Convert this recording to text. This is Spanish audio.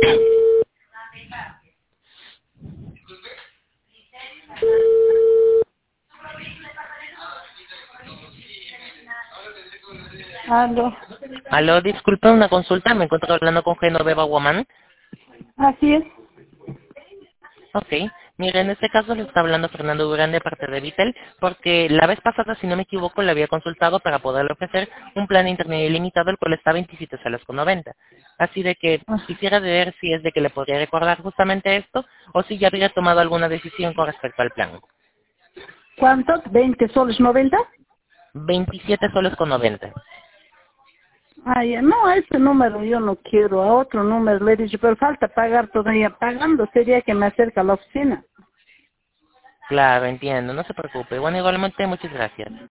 Aló. Aló, disculpe, una consulta. Me encuentro hablando con Genoveva Woman. Así es. Ok. Mire, en este caso le está hablando Fernando Durán de parte de Vitel, porque la vez pasada, si no me equivoco, le había consultado para poderle ofrecer un plan de internet ilimitado, el cual está a 27 soles con 90. Así de que Ah, quisiera ver si es de que le podría recordar justamente esto, o si ya habría tomado alguna decisión con respecto al plan. ¿Cuánto? ¿20 soles 90? 27 soles con 90. Ay, no, a ese número yo no quiero, a otro número le he dicho, pero falta pagar todavía. Pagando sería que me acerque a la oficina. Claro, entiendo, no se preocupe. Bueno, igualmente, muchas gracias.